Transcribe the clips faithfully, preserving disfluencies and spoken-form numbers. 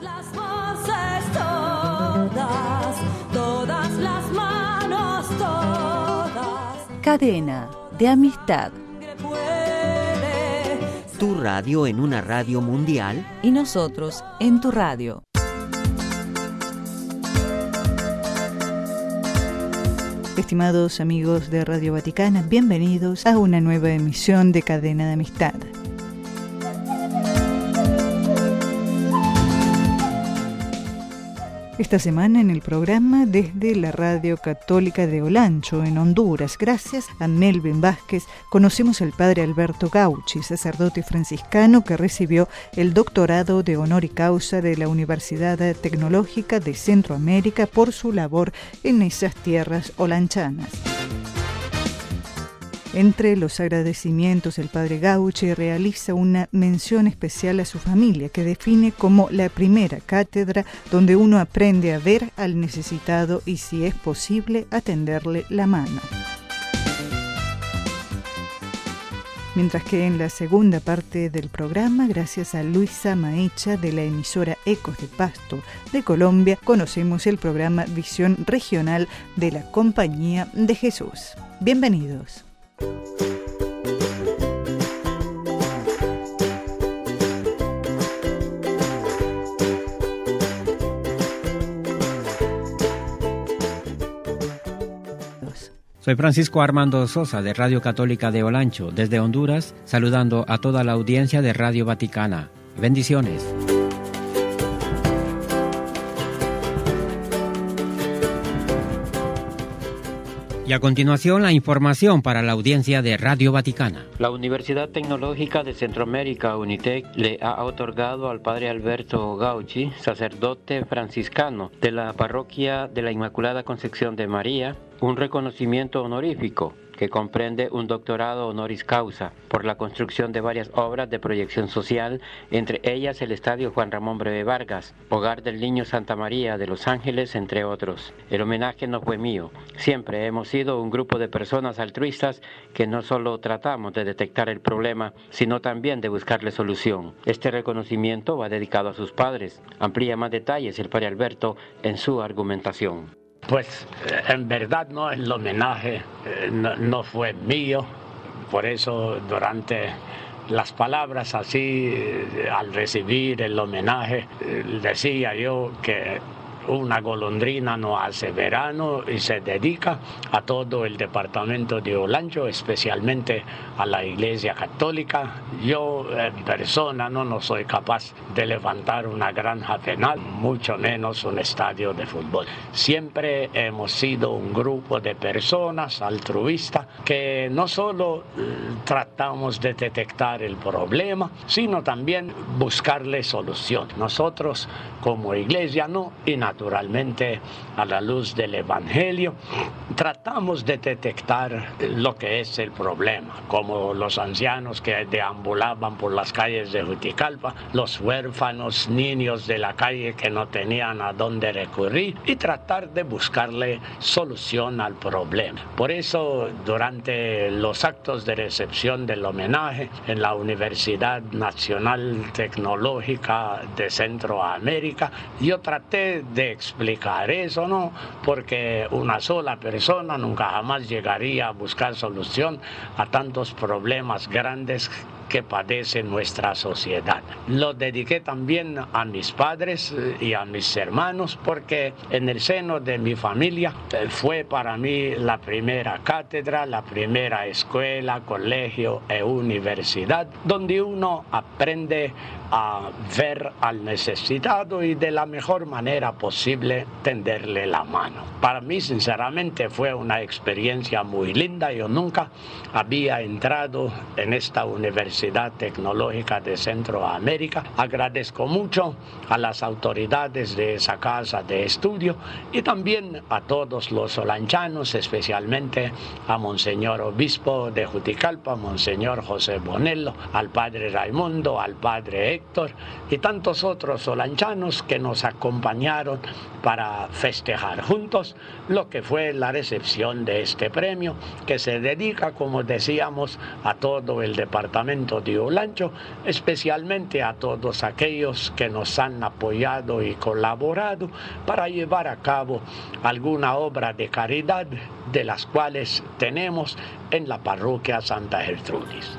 las voces, todas, todas las manos, todas. Cadena de amistad. Tu radio en una radio mundial y nosotros en tu radio. Estimados amigos de Radio Vaticana, bienvenidos a una nueva emisión de Cadena de Amistad. Esta semana en el programa desde la Radio Católica de Olancho, en Honduras, gracias a Melvin Vázquez, conocemos al padre Alberto Gauchi, sacerdote franciscano que recibió el doctorado de honor y causa de la Universidad Tecnológica de Centroamérica por su labor en esas tierras olanchanas. Entre los agradecimientos, el padre Gauchi realiza una mención especial a su familia, que define como la primera cátedra donde uno aprende a ver al necesitado y, si es posible, a tenderle la mano. Mientras que en la segunda parte del programa, gracias a Luisa Maecha de la emisora Ecos de Pasto de Colombia, conocemos el programa Visión Regional de la Compañía de Jesús. Bienvenidos. Soy Francisco Armando Sosa de Radio Católica de Olancho, desde Honduras, saludando a toda la audiencia de Radio Vaticana. Bendiciones. Y a continuación la información para la audiencia de Radio Vaticana. La Universidad Tecnológica de Centroamérica, UNITEC, le ha otorgado al padre Alberto Gauchi, sacerdote franciscano de la parroquia de la Inmaculada Concepción de María, un reconocimiento honorífico que comprende un doctorado honoris causa por la construcción de varias obras de proyección social, entre ellas el Estadio Juan Ramón Breve Vargas, Hogar del Niño Santa María de Los Ángeles, entre otros. El homenaje no fue mío. Siempre hemos sido un grupo de personas altruistas que no solo tratamos de detectar el problema, sino también de buscarle solución. Este reconocimiento va dedicado a sus padres. Amplía más detalles el padre Alberto en su argumentación. Pues en verdad no, el homenaje eh, no, no fue mío, por eso durante las palabras así, eh, al recibir el homenaje, eh, decía yo que una golondrina no hace verano y se dedica a todo el departamento de Olancho, especialmente a la Iglesia Católica. Yo en persona no, no soy capaz de levantar una granja penal, mucho menos un estadio de fútbol. Siempre hemos sido un grupo de personas altruistas que no solo eh, tratamos de detectar el problema, sino también buscarle solución. Nosotros como iglesia no, y naturalmente a la luz del Evangelio, tratamos de detectar lo que es el problema, como los ancianos que deambulaban por las calles de Juticalpa, los huérfanos, niños de la calle que no tenían a dónde recurrir, y tratar de buscarle solución al problema. Por eso, durante los actos de recepción del homenaje en la Universidad Nacional Tecnológica de Centroamérica, yo traté de explicar eso, ¿no? Porque una sola persona nunca jamás llegaría a buscar solución a tantos problemas grandes que padece nuestra sociedad. Lo dediqué también a mis padres y a mis hermanos, porque en el seno de mi familia fue para mí la primera cátedra, la primera escuela, colegio e universidad, donde uno aprende a ver al necesitado y de la mejor manera posible tenderle la mano. Para mí, sinceramente, fue una experiencia muy linda. Yo nunca había entrado en esta Universidad Tecnológica de Centroamérica. Agradezco mucho a las autoridades de esa casa de estudio y también a todos los olanchanos, especialmente a Monseñor Obispo de Juticalpa, Monseñor José Bonello, al Padre Raimundo, al Padre Héctor, Héctor y tantos otros olanchanos que nos acompañaron para festejar juntos lo que fue la recepción de este premio, que se dedica, como decíamos, a todo el departamento de Olancho, especialmente a todos aquellos que nos han apoyado y colaborado para llevar a cabo alguna obra de caridad de las cuales tenemos en la parroquia Santa Gertrudis.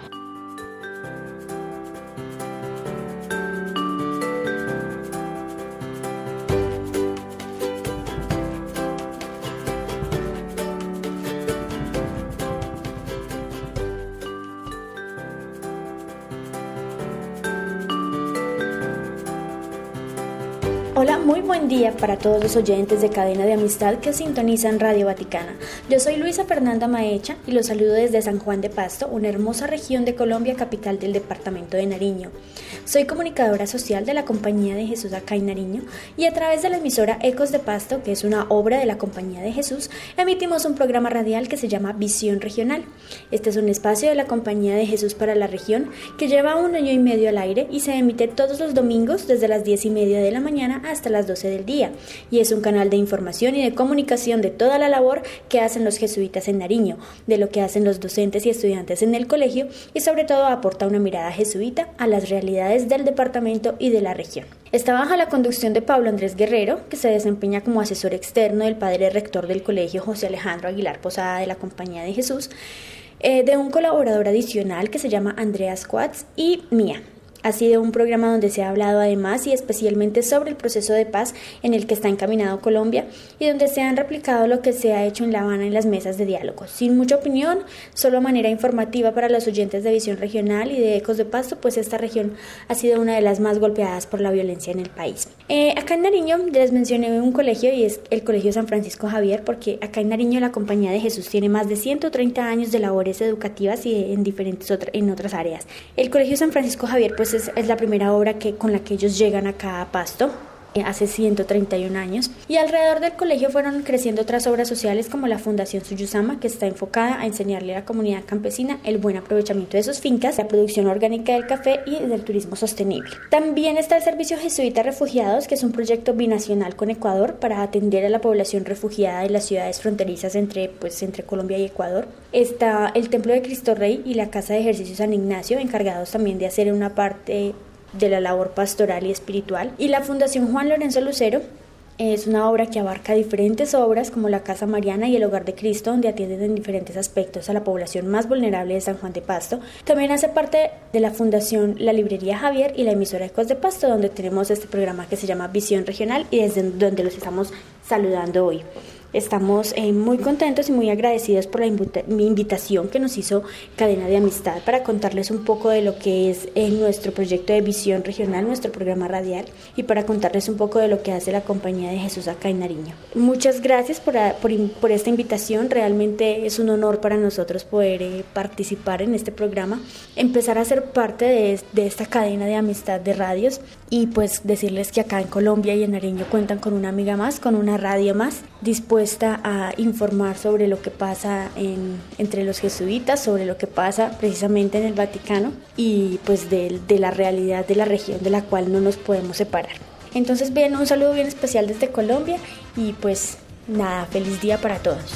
Hola, muy buen día para todos los oyentes de Cadena de Amistad que sintonizan Radio Vaticana. Yo soy Luisa Fernanda Maecha y los saludo desde San Juan de Pasto, una hermosa región de Colombia, capital del departamento de Nariño. Soy comunicadora social de la Compañía de Jesús acá en Nariño y a través de la emisora Ecos de Pasto, que es una obra de la Compañía de Jesús, emitimos un programa radial que se llama Visión Regional. Este es un espacio de la Compañía de Jesús para la región que lleva un año y medio al aire y se emite todos los domingos desde las diez y media de la mañana hasta las doce del día, y es un canal de información y de comunicación de toda la labor que hacen los jesuitas en Nariño, de lo que hacen los docentes y estudiantes en el colegio, y sobre todo aporta una mirada jesuita a las realidades del departamento y de la región. Está bajo la conducción de Pablo Andrés Guerrero, que se desempeña como asesor externo del padre rector del colegio José Alejandro Aguilar Posada de la Compañía de Jesús, eh, de un colaborador adicional que se llama Andreas Quatz y mía. Ha sido un programa donde se ha hablado además y especialmente sobre el proceso de paz en el que está encaminado Colombia y donde se han replicado lo que se ha hecho en La Habana en las mesas de diálogo. Sin mucha opinión, solo manera informativa para los oyentes de Visión Regional y de Ecos de Pasto, pues esta región ha sido una de las más golpeadas por la violencia en el país. Eh, acá en Nariño les mencioné un colegio y es el Colegio San Francisco Javier, porque acá en Nariño la Compañía de Jesús tiene más de ciento treinta años de labores educativas y en diferentes otra, en otras áreas. El Colegio San Francisco Javier pues Es, es la primera obra que, con la que ellos llegan acá a Pasto, eh, hace ciento treinta y un años, y alrededor del colegio fueron creciendo otras obras sociales como la Fundación Suyusama, que está enfocada a enseñarle a la comunidad campesina el buen aprovechamiento de sus fincas, la producción orgánica del café y del turismo sostenible. También está el Servicio Jesuita Refugiados, que es un proyecto binacional con Ecuador para atender a la población refugiada de las ciudades fronterizas entre, pues, entre Colombia y Ecuador. Está el Templo de Cristo Rey y la Casa de Ejercicio San Ignacio, encargados también de hacer una parte de la labor pastoral y espiritual. Y la Fundación Juan Lorenzo Lucero es una obra que abarca diferentes obras como la Casa Mariana y el Hogar de Cristo, donde atienden en diferentes aspectos a la población más vulnerable de San Juan de Pasto. También hace parte de la Fundación La Librería Javier y la emisora Ecos de Pasto, donde tenemos este programa que se llama Visión Regional y desde donde los estamos saludando hoy. Estamos eh, muy contentos y muy agradecidos por la invita- mi invitación que nos hizo Cadena de Amistad para contarles un poco de lo que es eh, nuestro proyecto de Visión Regional, nuestro programa radial, y para contarles un poco de lo que hace la Compañía de Jesús acá en Nariño. Muchas gracias por, por, por esta invitación. Realmente es un honor para nosotros poder eh, participar en este programa, empezar a ser parte de, de esta cadena de amistad de radios y pues decirles que acá en Colombia y en Nariño cuentan con una amiga más, con una radio más dispuesta a informar sobre lo que pasa en, entre los jesuitas, sobre lo que pasa precisamente en el Vaticano y pues de, de la realidad de la región de la cual no nos podemos separar. Entonces bien, un saludo bien especial desde Colombia y pues nada, feliz día para todos.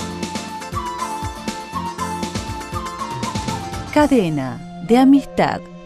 Cadena de Amistad.